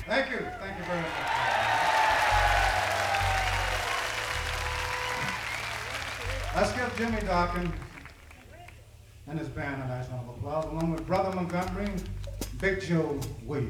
Thank you. Thank you very much. Let's give Jimmy Dawkins and his band a nice round of applause, along with Brother Montgomery and Big Joe Williams.